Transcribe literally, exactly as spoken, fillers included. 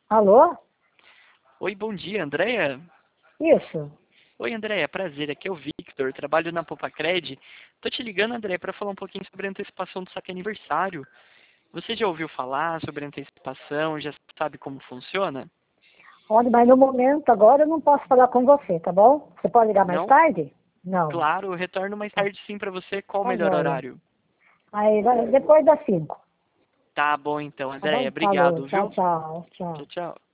Alô? Oi, bom dia, Andréia. Isso. Oi, Andréia, prazer, aqui é o Victor, trabalho na Popacred. Tô te ligando, Andréia, para falar um pouquinho sobre a antecipação do saque aniversário. Você já ouviu falar sobre antecipação, já sabe como funciona? Olha, mas no momento agora eu não posso falar com você, tá bom? Você pode ligar mais Não? tarde? Não. Claro, eu retorno mais Tá, tarde sim para você. Qual o tá melhor joia. horário? Aí, vai- depois das cinco. Tá bom então, Tá bom? Andréia, Falou. obrigado, Tchau, viu? tchau. Tchau, Tchau. tchau.